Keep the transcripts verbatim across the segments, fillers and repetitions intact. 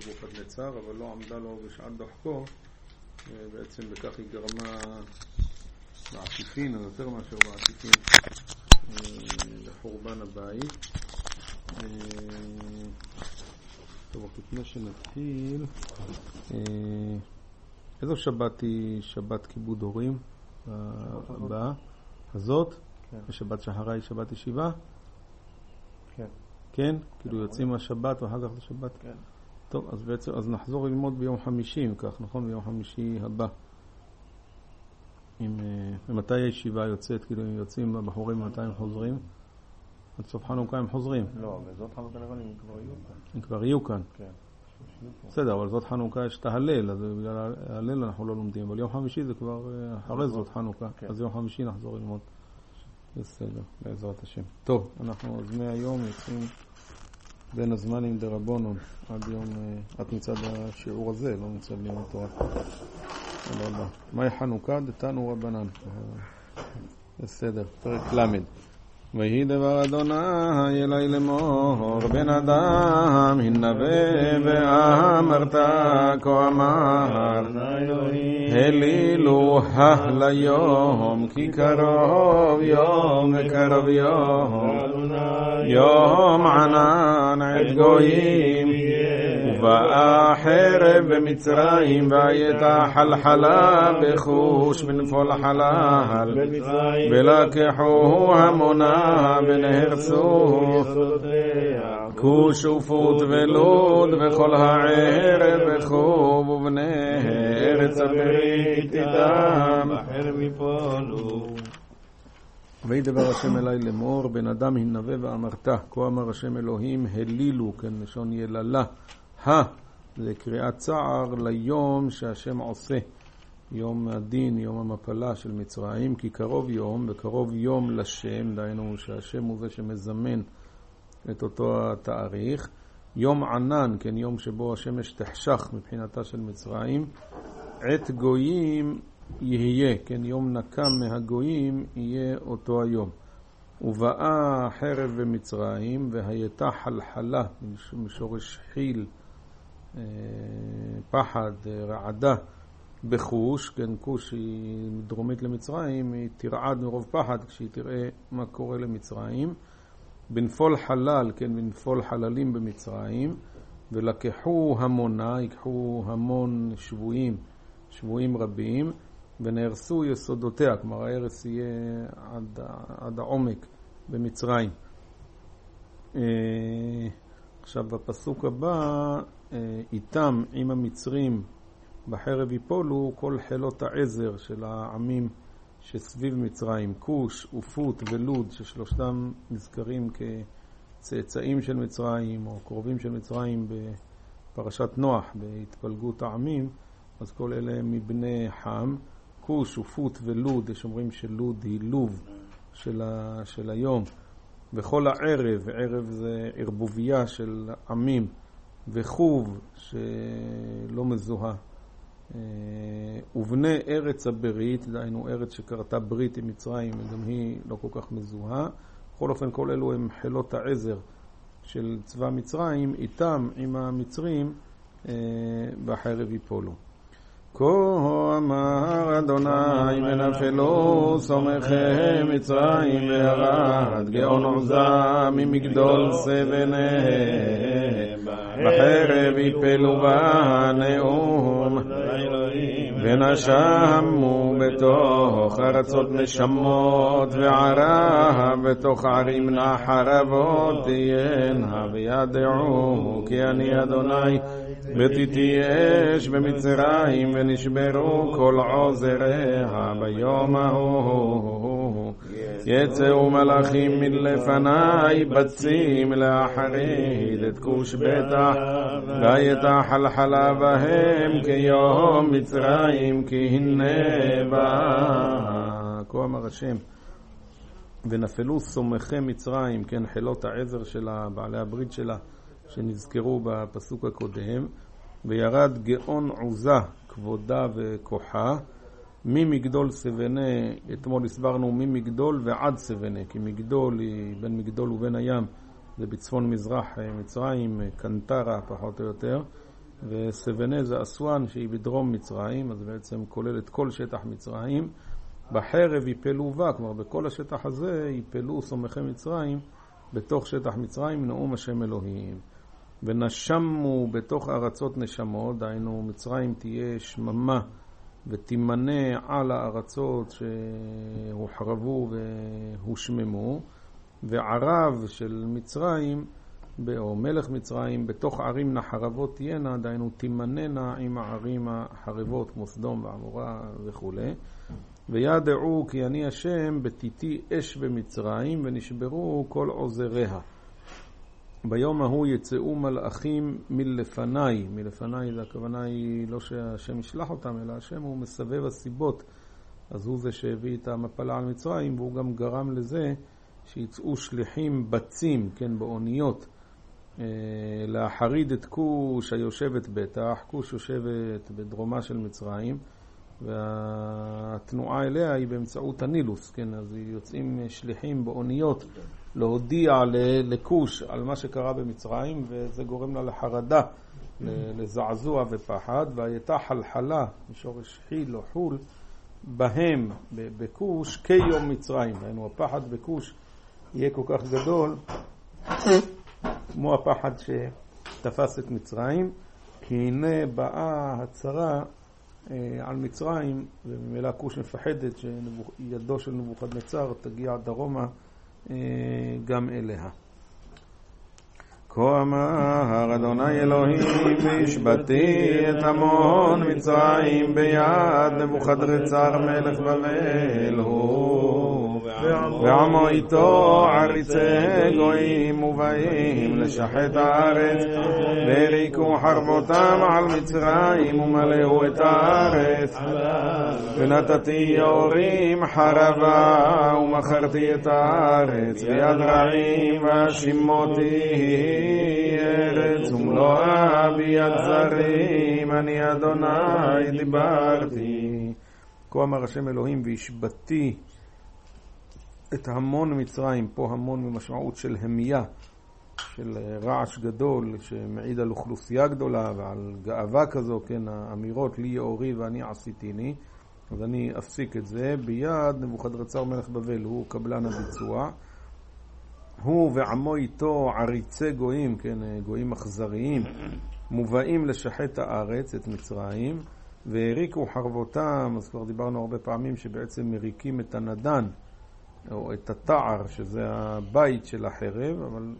נבוכדנצר, אבל לא עמדה לו בשעת דוחקו, בעצם בכך היא גרמה בעקיפין, או יותר מאשר בעקיפין, לחורבן הבית. טוב, לפני שנתחיל, איזו שבת היא שבת כיבוד הורים הבאה? הזאת? ושבת שחרה היא שבת ישיבה? כן. כן? כאילו יוצאים מהשבת ואחר כך לשבת? כן. טוב, אז בעצם, אז נחזור ללמוד ביום חמישי, אם כך, נכון? ביום חמישי הבא. עם, ומתי הישיבה יוצאת? כאילו הם יוצאים הבחורים, מתי הם חוזרים? עד סוף חנוכה הם חוזרים. לא, וזאת חנוכה נראה לי, הם כבר יהיו כאן. הם כבר יהיו כאן. כן. בסדר, אבל זאת חנוכה יש את ההלל, אז בגלל ההלל אנחנו לא לומדים, אבל יום חמישי זה כבר אחרי זאת חנוכה, אז יום חמישי נחזור ללמוד. בסדר, בעזרת השם. טוב, אנחנו אז מהיום יוצאים בין הזמנים דרבונון עד יום, עד מצד השיעור הזה, לא מצד לימוד התורה. לא יודע. מהי חנוכה? דתנו רבנן. בסדר, פרק למד. ויהי דבר אדוני אלי לאמור בן אדם הנבא ואמרת כה אמר הלילו ליום כי קרוב יום וקרוב יום יום ענן עת גויים ובאה חרב במצרים והייתה חלחלה בחוש בנפול חלל ולקחו המונה ונהרסו כוש ופוט ולוד וכל הערב וחוב ובני ארץ הברית איתם בחרב יפולו. וידבר השם אלי לאמור בן אדם הנבא ואמרת כה אמר השם אלוהים הלילו כן לשון יללה ה זה קריאת צער ליום שהשם עושה יום הדין, יום המפלה של מצרים, כי קרוב יום וקרוב יום לשם, דהיינו שהשם הוא זה שמזמן את אותו התאריך. יום ענן, כן, יום שבו השמש תחשך מבחינתה של מצרים. עת גויים יהיה, כן, יום נקם מהגויים יהיה אותו היום. ובאה חרב במצרים והייתה חלחלה, משורש חיל, פחד, רעדה, בחוש, כן, כוש היא דרומית למצרים, היא תרעד מרוב פחד כשהיא תראה מה קורה למצרים. בנפול חלל, כן, בנפול חללים במצרים, ולקחו המונה, ייקחו המון שבויים, שבויים רבים, ונהרסו יסודותיה, כלומר ההרס יהיה עד, עד העומק במצרים. עכשיו בפסוק הבא, איתם עם המצרים, בחרב יפולו כל חילות העזר של העמים שסביב מצרים, כוש ופוט ולוד, ששלושתם נזכרים כצאצאים של מצרים או קרובים של מצרים בפרשת נוח, בהתפלגות העמים, אז כל אלה מבני חם. כוש ופוט ולוד, יש אומרים שלוד היא לוב של, ה, של היום. וכל הערב, ערב זה ערבוביה של עמים, וחוב שלא מזוהה. ובני ארץ הברית, דהיינו ארץ שקרתה ברית עם מצרים, וגם היא לא כל כך מזוהה. בכל אופן, כל אלו הם חילות העזר של צבא מצרים, איתם עם המצרים בחרב יפולו. כה אמר אדוני ונפלו סומכי מצרים וירד גאון עוזה ממגדול סבניהם בחרב יפלו בנאום ונשמו בתוך ארצות נשמות וערה בתוך ערים נחרבות תהיינה וידעו כי אני אדוני ותיתי אש במצרים ונשברו כל עוזריה ביום ההוא יצאו מלאכים מלפני בצים לאחריד את כוש בטח והייתה חלחלה בהם כיום מצרים כי הנה בא כה אמר השם ונפלו סומכי מצרים, כן, חילות העזר שלה, בעלי הברית שלה שנזכרו בפסוק הקודם, וירד גאון עוזה, כבודה וכוחה, ממגדול סבנה, אתמול הסברנו ממגדול ועד סבנה, כי מגדול היא בין מגדול ובין הים, זה בצפון מזרח מצרים, קנטרה פחות או יותר, וסבנה זה אסואן שהיא בדרום מצרים, אז בעצם כולל את כל שטח מצרים. בחרב יפלו בה, כלומר בכל השטח הזה יפלו סומכי מצרים בתוך שטח מצרים, נאום השם אלוהים. ונשמו בתוך ארצות נשמות, דהיינו מצרים תהיה שממה ותימנה על הארצות שהוחרבו והושממו, וערב של מצרים או מלך מצרים בתוך ערים נחרבות תהיינה, דהיינו תימננה עם הערים החרבות כמו סדום ועמורה וכו'. וידעו כי אני השם בתיתי אש במצרים ונשברו כל עוזריה. ביום ההוא יצאו מלאכים מלפניי, מלפניי זה הכוונה היא לא שהשם ישלח אותם, אלא השם הוא מסבב הסיבות, אז הוא זה שהביא את המפלה על מצרים, והוא גם גרם לזה שיצאו שליחים בצים, כן, באוניות, להחריד את כוש היושבת בטח. כוש יושבת בדרומה של מצרים, והתנועה אליה היא באמצעות הנילוס, כן, אז יוצאים שליחים באוניות להודיע לכוש על מה שקרה במצרים, וזה גורם לה לחרדה, לזעזוע ופחד. והייתה חלחלה, משורש חיל או חול, בהם, בכוש, כיום מצרים. היינו, הפחד בכוש יהיה כל כך גדול, כמו הפחד שתפס את מצרים, כי הנה באה הצרה על מצרים, וממילא כוש מפחדת שידו של נבוכדנצר תגיע דרומה גם אליה. כה אמר אדוני אלוהים, והשבתי את המון מצרים ביד נבוכדנצר מלך בבל הוא, ועמו איתו עריצי גויים ובאים לשחט הארץ, והריקו חרבותם על מצרים ומלאו את הארץ. ונתתי יורים חרבה ומכרתי את הארץ ביד רעים, והשימותי ארץ ומלואה ביד זרים, אני אדוני דיברתי. כה אמר השם אלוהים, והשבתי את המון מצרים. פה המון במשמעות של המיה, של רעש גדול שמעיד על אוכלוסייה גדולה ועל גאווה כזו, כן, האמירות לי יאורי ואני עשיתיני. אז אני אפסיק את זה ביד נבוכדנצר מלך בבל, הוא קבלן הביצוע. הוא ועמו איתו עריצי גויים, כן, גויים אכזריים, מובאים לשחט הארץ, את מצרים, והריקו חרבותם. אז כבר דיברנו הרבה פעמים שבעצם מריקים את הנדן או את התער, שזה הבית של החרב, אבל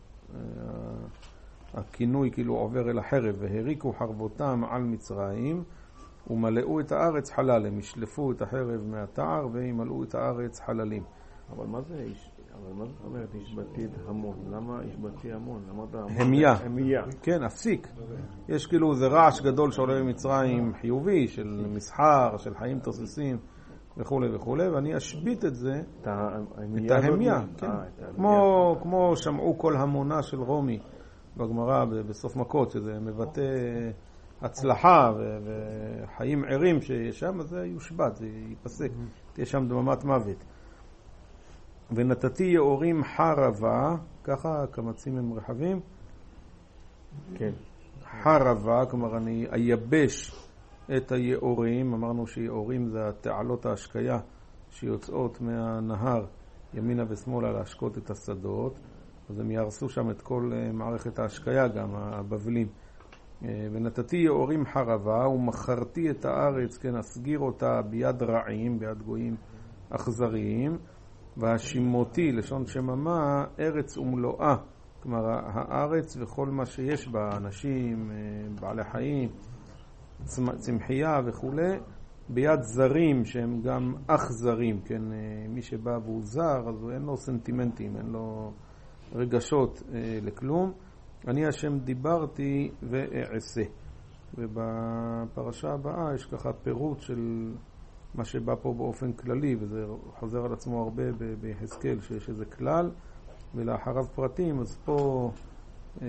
הכינוי כאילו עובר אל החרב. והריקו חרבותם על מצרים ומלאו את הארץ חלל. הם ישלפו את החרב מהתער וימלאו את הארץ חללים. אבל מה זה איש? אבל מה זאת אומרת השבתי את המון? למה השבתי המון? המיה. המיה. כן, הפסיק. יש כאילו זה רעש גדול שעולה במצרים חיובי, של מסחר, של חיים תוססים וכו' וכו', ואני אשבית את זה, את ההמיה. כמו שמעו כל המונה של רומי בגמרא בסוף מכות, שזה מבטא הצלחה וחיים ערים שיש שם, אז זה יושבת, זה ייפסק, תהיה שם דממת מוות. ונתתי יאורים חרבה, ככה קמצים הם רחבים, כן, חרבה, כלומר אני אייבש את היאורים. אמרנו שיאורים זה התעלות ההשקיה שיוצאות מהנהר ימינה ושמאלה להשקות את השדות, אז הם יהרסו שם את כל מערכת ההשקיה, גם הבבלים. ונתתי יאורים חרבה ומכרתי את הארץ, כן, אסגיר אותה ביד רעים, ביד גויים אכזריים. והשימותי, לשון שממה, ארץ ומלואה, כלומר הארץ וכל מה שיש בה, אנשים, בעלי חיים, צמחייה וכו', ביד זרים שהם גם אכזרים, כן, מי שבא והוא זר, אז אין לו סנטימנטים, אין לו רגשות לכלום. אני השם דיברתי ואעשה. ובפרשה הבאה יש ככה פירוט של מה שבא פה באופן כללי, וזה חוזר על עצמו הרבה ביחזקאל, שיש איזה כלל ולאחריו פרטים. אז פה אה,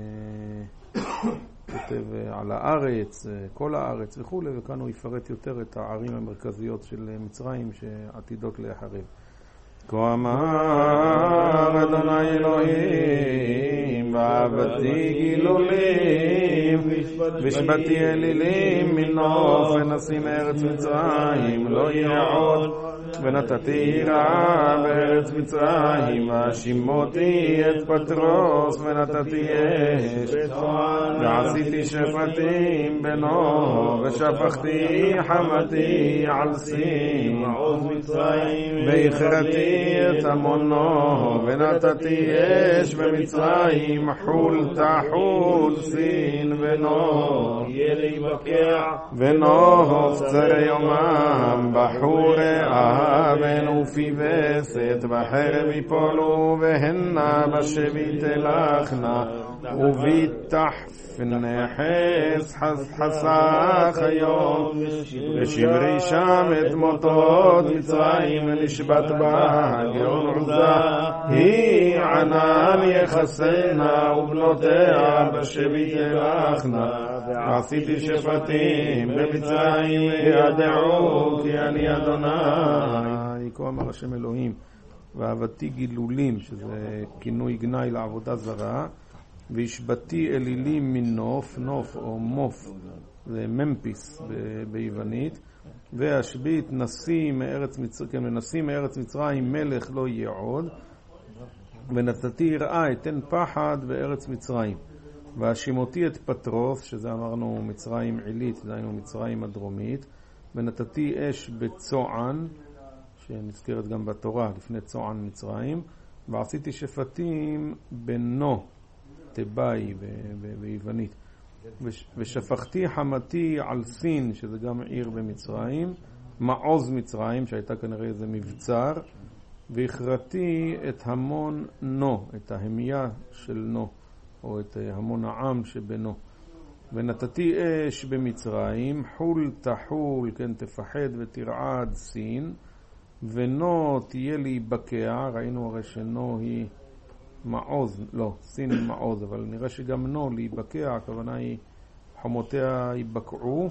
כותב על הארץ, כל הארץ וכו', וכאן הוא יפרט יותר את הערים המרכזיות של מצרים שעתידות להחרב. כה אמר אדוני אלוהים, ועבדתי גילולים, והשבתי אלילים מנוף, ונשים ארץ מצרים, לא יהיה עוד. ונתתי יראה בארץ מצרים, והשימותי את פטרוס, ונתתי אש, ועשיתי שפטים בנו, ושפכתי חמתי על סין, והכרתי את המונו, ונתתי אש במצרים, חול תחול סין בנו, ונוף צרי יומם, בחורי אבן ופי וסת, בחרב יפולו, והנה בשבי תלכנה, וביטח נחס חסך היום, ושמרי שם את מוטות מצרים, ונשבת בה גאון עוזה, היא ענן יחסנה, ובנותיה בשבי תלכנה. ועשיתי שפטים במצרים, ידעו כי אני אדוני. כה אמר השם אלוהים, ועבדתי גילולים, שזה כינוי גנאי לעבודה זרה, והשבתי אלילים מנוף, נוף או מוף, זה ממפיס ביוונית, והשבית נשיא מארץ מצרים, כן, נשיא מארץ מצרים מלך לא יהיה עוד, ונתתי יראה אתן פחד בארץ מצרים. והשימותי את פטרוס, שזה אמרנו מצרים עילית, דהיינו מצרים הדרומית, ונתתי אש בצוען, שנזכרת גם בתורה לפני צוען מצרים, ועשיתי שפטים בנו, תבאי ביוונית, ושפכתי חמתי על סין, שזה גם עיר במצרים, מעוז מצרים, שהייתה כנראה איזה מבצר, והכרתי את המון נו, את ההמיה של נו, או את המון העם שבנו. ונתתי אש במצרים, חול תחול, כן, תפחד ותרעד סין, ונו תהיה לי בקע, ראינו הרי שנו היא מעוז, לא, סין היא מעוז, אבל נראה שגם נו להיבקע, הכוונה היא חומותיה ייבקעו,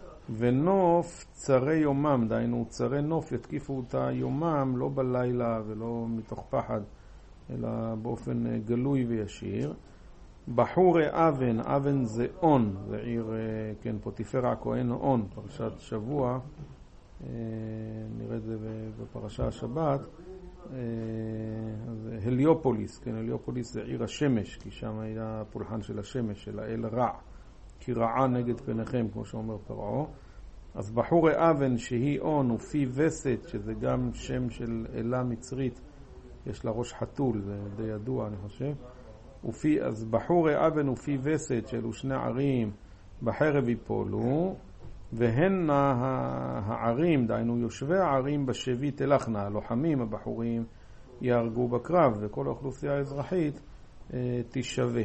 ונוף צרי יומם, דהיינו צרי נוף יתקיפו אותה יומם, לא בלילה ולא מתוך פחד, אלא באופן גלוי וישיר. בחורי אבן, אבן זה און, זה עיר, כן, פוטיפרה הכהן און, פרשת שבוע, נראה את זה בפרשה השבת, אז הליופוליס, כן, הליופוליס זה עיר השמש, כי שם היה פולחן של השמש, של האל רע, כי רעה נגד פניכם, כמו שאומר פרעה. אז בחורי אבן שהיא און ופי וסת, שזה גם שם של אלה מצרית, יש לה ראש חתול, זה די ידוע אני חושב. ופי, אז בחורי אבן ופי וסת, שאלו שני ערים, בחרב יפולו, והן הערים, דהיינו יושבי הערים בשבי תלכנה, הלוחמים הבחורים יהרגו בקרב, וכל האוכלוסייה האזרחית אה, תשווה.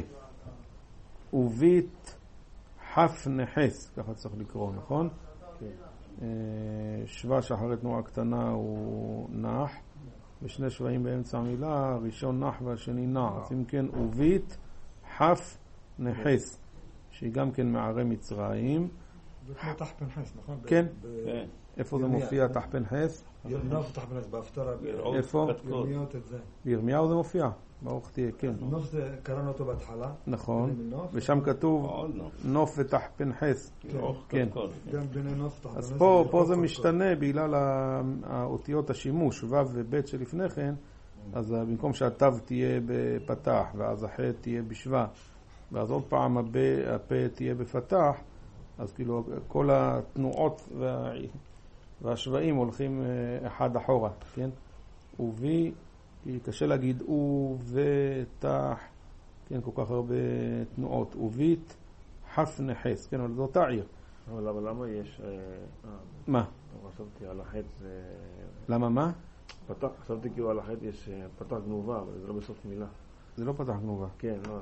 ובית חף נחס, ככה צריך לקרוא, נכון? כן. אה, שווה שאחרי תנועה קטנה הוא נח, ושני שבעים באמצע המילה, ראשון נח והשני נע. אז אם כן, ובית חף נחס, שהיא גם כן מערי מצרים. זה כמו תחפנחס, נכון? כן. איפה זה מופיע תחפנחס? נוף תחפנחס, בהפטרה. איפה? ירמיהו את זה. בירמיהו זה מופיע. ברוך תהיה, כן. נוף זה קראנו אותו בהתחלה. נכון. ושם כתוב נוף ותחפנחס. כן. אז פה זה משתנה בגלל האותיות השימוש, ו' וב' שלפני כן, אז במקום שהתו תהיה בפתח, ואז הח' תהיה בשווה, ואז עוד פעם הפה תהיה בפתח, אז כאילו כל התנועות וה... והשוואים הולכים אחד אחורה, כן? ובי, כי קשה להגיד או ותח, כן, כל כך הרבה תנועות. ובית חף נחס, כן, אבל זו אותה עיר. אבל למה יש... מה? חשבתי על החטא זה... למה מה? פתח, חשבתי כאילו על החטא יש פתח גנובה, אבל זה לא בסוף מילה. זה לא פתח גנובה. כן, לא.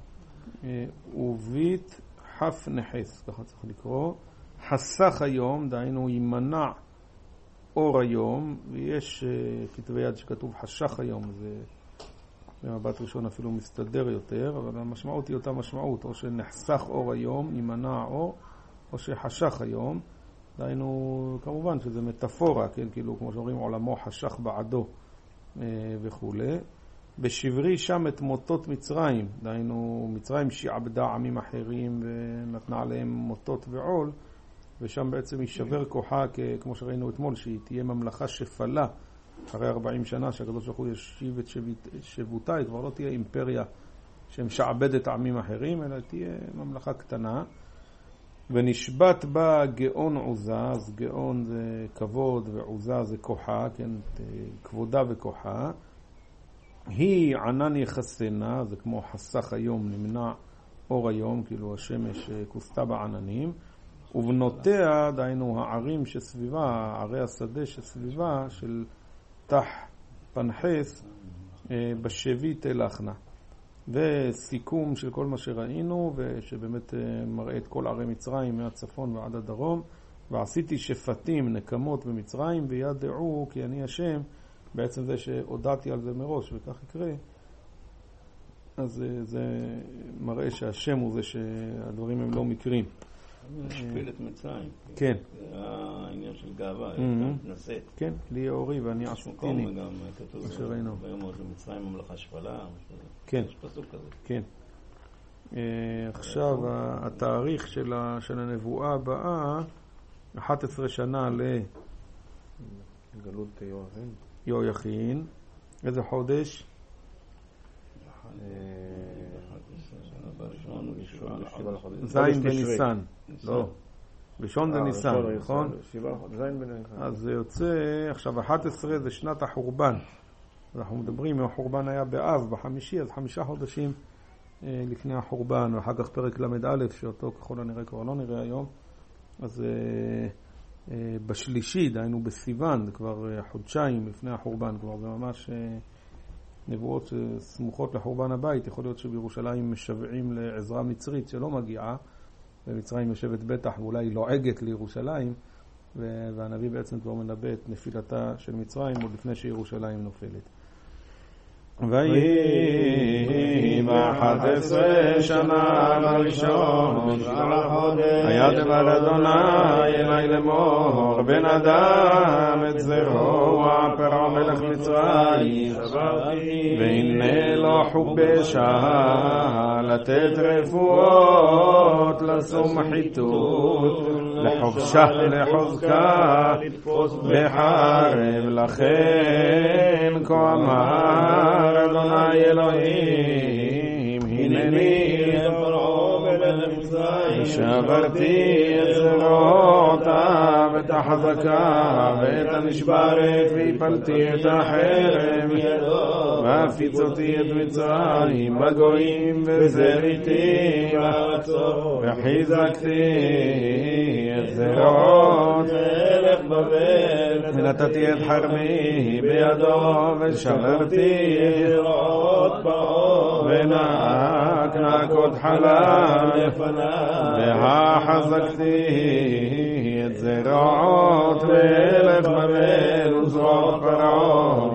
ובית חף נחס, ככה צריך לקרוא. חסך היום, דהיינו ימנע אור היום, ויש uh, כתבי יד שכתוב חשך היום, זה במבט ראשון אפילו מסתדר יותר, אבל המשמעות היא אותה משמעות, או שנחסך אור היום, ימנע האור, או שחשך היום, דהיינו כמובן שזה מטאפורה, כן, כאילו כמו שאומרים עולמו חשך בעדו, וכו'. בשברי שם את מוטות מצרים, דהיינו מצרים שעבדה עמים אחרים ונתנה עליהם מוטות ועול, ושם בעצם יישבר כוחה, כמו שראינו אתמול, שהיא תהיה ממלכה שפלה אחרי ארבעים שנה, שהקדוש ברוך הוא ישיב את שבותה, היא כבר לא תהיה אימפריה שמשעבדת עמים אחרים, אלא תהיה ממלכה קטנה. ונשבת בה גאון עוזה, אז גאון זה כבוד ועוזה זה כוחה, כן, כבודה וכוחה. היא ענן יחסנה, זה כמו חסך היום, נמנע אור היום, כאילו השמש כוסתה בעננים. ובנותיה, דהיינו הערים שסביבה, ערי השדה שסביבה של תח פנחס, בשבי תלחנה. וסיכום של כל מה שראינו, ושבאמת מראה את כל ערי מצרים מהצפון ועד הדרום. ועשיתי שפטים, נקמות במצרים, וידעו כי אני השם, בעצם זה שהודעתי על זה מראש, וכך יקרה. אז זה מראה שהשם הוא זה שהדברים הם לא מקרים. השפיל את מצרים. כן. זה העניין של גאווה, נשאת. כן, לי אורי ואני עשיתיני. וגם כתוב, ביום עוד למצרים ממלכה שפלה. כן. יש פסוק כזה. כן. עכשיו, התאריך של הנבואה הבאה, אחת עשרה שנה לגלות יהויכין. יהויכין. איזה חודש? זין בניסן. לא. ראשון בניסן, נכון? זין בניסן. אז זה יוצא, עכשיו אחת עשרה זה שנת החורבן. אנחנו מדברים, אם החורבן היה באב, בחמישי, אז חמישה חודשים לפני החורבן, ואחר כך פרק למד א', שאותו ככל הנראה כבר לא נראה היום. אז בשלישי, דהיינו בסיוון, זה כבר חודשיים לפני החורבן, כבר זה ממש נבואות סמוכות לחורבן הבית. יכול להיות שבירושלים משוועים לעזרה מצרית שלא מגיעה, ומצרים יושבת בטח ואולי לועגת לירושלים, והנביא בעצם כבר מנבא את נפילתה של מצרים עוד לפני שירושלים נופלת. ויהי באחת עשרה שנה בראשון היה דבר אדוני אלי לאמור בן אדם את זרוע פרעה מלך מצרים והנה לא חובשה לתת רפואות לשום חיתות לחובשה לחוזקה לחרב לכן כה אמר אדוני אלוהים הנני פרעה מלך מצרים שברתי את זרועותיו ואת החזקה ואת הנשברת והפלתי את החרב והפיצותי את מצרים בגויים וזריתי בארצו וחיזקתי את זרועות מלך בבל ונתתי את חרמי בידו ושברתי זרועות באור ונעק נעקות חלב והחזקתי את זרועות מלך בבל וזרועות פרעה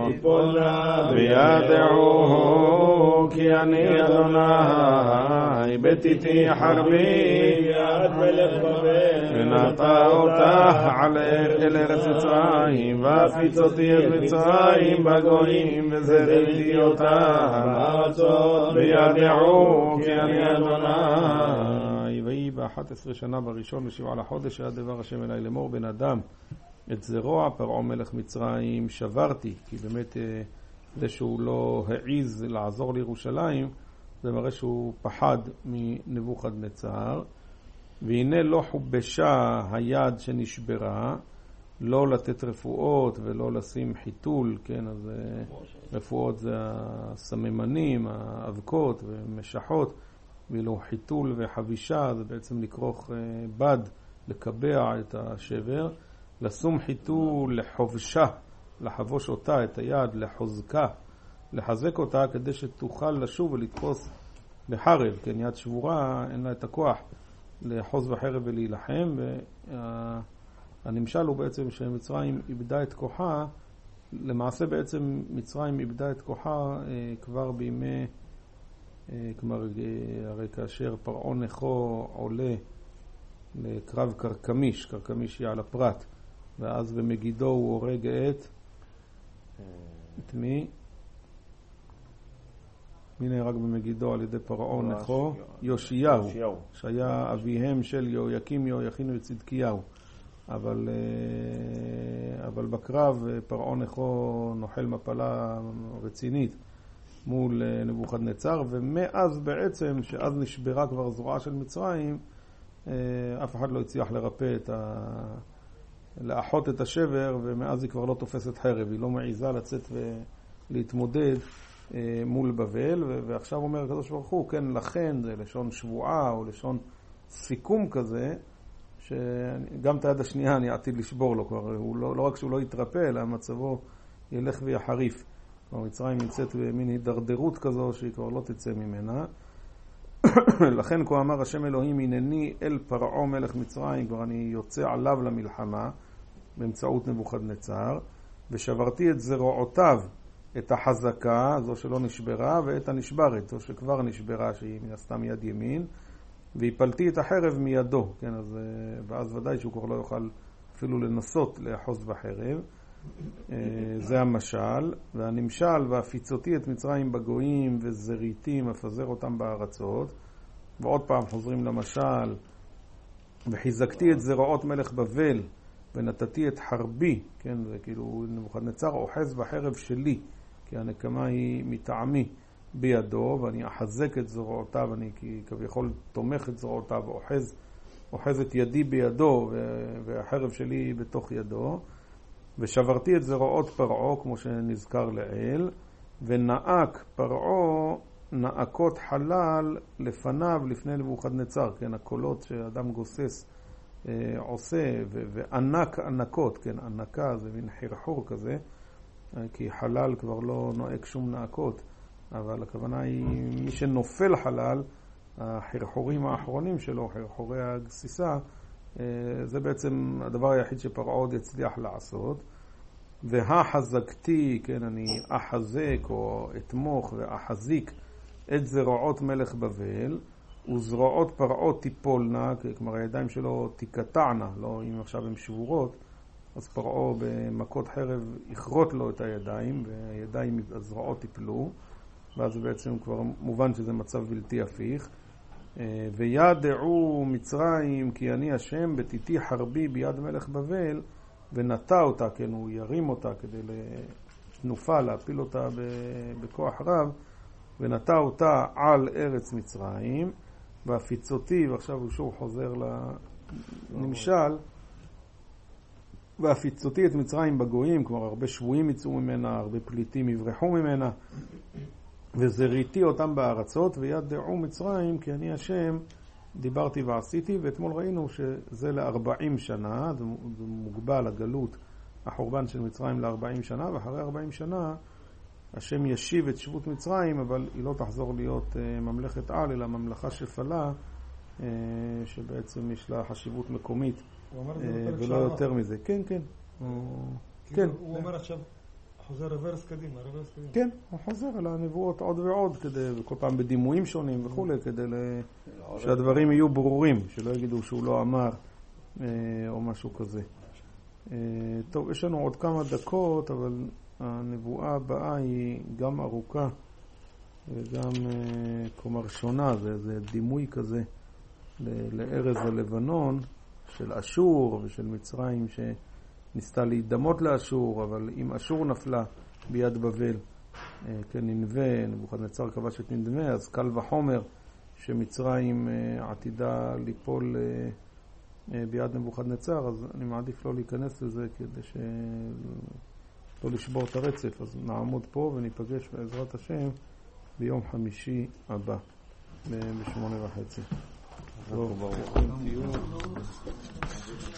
וידעו כי אני אדוני בתיתי חרבי יד מלך בבל ונטע אותך אל ארץ מצרים והפיצותי את מצרים בגויים וזרעתי אותך בארצות וידעו כי אני אדוני. ויהי באחת עשרה שנה בראשון בשבעה לחודש היה דבר השם אלי לאמור בן אדם את זרוע פרעה מלך מצרים שברתי, כי באמת זה שהוא לא העיז לעזור לירושלים זה מראה שהוא פחד מנבוכדנצר. והנה לא חובשה היד שנשברה, לא לתת רפואות ולא לשים חיתול, כן, אז רפואות זה הסממנים, האבקות ומשחות, ואילו חיתול וחבישה זה בעצם לקרוך בד, לקבע את השבר. לשום חיתול לחובשה, לחבוש אותה, את היד, לחוזקה, לחזק אותה כדי שתוכל לשוב ולתפוס בחרב, כן, יד שבורה אין לה את הכוח לחוז בחרב ולהילחם. והנמשל הוא בעצם שמצרים איבדה את כוחה, למעשה בעצם מצרים איבדה את כוחה כבר בימי, כלומר הרי כאשר פרעה נכו עולה לקרב קרקמיש, קרקמיש היא על הפרת, ואז במגידו הוא הורג את את מי? מי נהרג במגידו על ידי פרעה נכו? יאשיהו, שהיה אביהם של יהויקים, יהויכין וצדקיהו. אבל, אבל בקרב פרעה נכו נוחל מפלה רצינית מול נבוכדנצר, ומאז בעצם, שאז נשברה כבר זרועה של מצרים, אף אחד לא הצליח לרפא את ה... לאחות את השבר, ומאז היא כבר לא תופסת חרב, היא לא מעיזה לצאת ולהתמודד מול בבל, ועכשיו אומר הקדוש ברוך הוא, כן, לכן זה לשון שבועה או לשון סיכום כזה, שגם את היד השנייה אני עתיד לשבור לו כבר, הוא לא, לא רק שהוא לא יתרפא, אלא מצבו ילך ויחריף. כלומר, מצרים נמצאת במין הידרדרות כזו שהיא כבר לא תצא ממנה. לכן כה אמר השם אלוהים, הנני אל פרעה מלך מצרים, כבר אני יוצא עליו למלחמה באמצעות נבוכדנצר, ושברתי את זרועותיו, את החזקה, זו שלא נשברה, ואת הנשברת, זו שכבר נשברה, שהיא מן הסתם יד ימין, והפלתי את החרב מידו, כן, אז, ואז ודאי שהוא כבר לא יוכל אפילו לנסות לאחוז בחרב. זה המשל, והנמשל, והפיצותי את מצרים בגויים וזריתים, אפזר אותם בארצות. ועוד פעם חוזרים למשל, וחיזקתי את זרועות מלך בבל, ונתתי את חרבי, כן, זה כאילו נבוכדנצר אוחז בחרב שלי, כי הנקמה היא מטעמי בידו, ואני אחזק את זרועותיו, אני כביכול תומך את זרועותיו, אוחז, אוחז את ידי בידו, והחרב שלי בתוך ידו. ושברתי את זרועות פרעה, כמו שנזכר לעיל, ונעק פרעה נעקות חלל לפניו, לפני נבוכדנצר, כן, הקולות שאדם גוסס אה, עושה, ו- וענק ענקות, כן, ענקה זה מין חרחור כזה, כי חלל כבר לא נועק שום נעקות, אבל הכוונה היא מי שנופל חלל, החרחורים האחרונים שלו, חרחורי הגסיסה, זה בעצם הדבר היחיד שפרעה עוד יצליח לעשות. והחזקתי, כן, אני אחזק או אתמוך ואחזיק את זרועות מלך בבל, וזרועות פרעה תיפולנה, כלומר הידיים שלו תיקטענה, לא אם עכשיו הן שבורות, אז פרעה במכות חרב יכרות לו את הידיים, והידיים, הזרועות תיפלו, ואז בעצם כבר מובן שזה מצב בלתי הפיך. וידעו מצרים כי אני השם בתיתי חרבי ביד מלך בבל, ונטע אותה, כן, הוא ירים אותה כדי לתנופה, להפיל אותה בכוח רב, ונטע אותה על ארץ מצרים, והפיצותי, ועכשיו הוא שוב חוזר לנמשל, והפיצותי את מצרים בגויים, כלומר הרבה שבויים יצאו ממנה, הרבה פליטים יברחו ממנה, וזריתי אותם בארצות, וידעו מצרים כי אני השם דיברתי ועשיתי. ואתמול ראינו שזה ל-ארבעים שנה, זה מוגבל הגלות, החורבן של מצרים ל-ארבעים שנה, ואחרי ארבעים שנה השם ישיב את שבות מצרים, אבל היא לא תחזור להיות ממלכת על, אלא ממלכה שפלה, שבעצם יש לה חשיבות מקומית, ולא יותר מזה. כן, כן. כן. הוא אומר עכשיו חוזר רוורס קדימה, רוורס קדימה. כן, הוא חוזר על הנבואות עוד ועוד, כדי, וכל פעם בדימויים שונים וכו', כדי שהדברים יהיו ברורים, שלא יגידו שהוא לא אמר, או משהו כזה. טוב, יש לנו עוד כמה דקות, אבל הנבואה הבאה היא גם ארוכה, וגם, כלומר, שונה, זה, זה דימוי כזה לארז הלבנון, של אשור ושל מצרים ש... ניסתה להידמות לאשור, אבל אם אשור נפלה ביד בבל, כן, ננבה, נבוכדנצר כבש את ננבה, אז קל וחומר שמצרים עתידה ליפול ביד נבוכדנצר, אז אני מעדיף לא להיכנס לזה כדי ש... לא לשבור את הרצף. אז נעמוד פה וניפגש בעזרת השם ביום חמישי הבא, בשמונה וחצי. טוב, ברוך תהיו.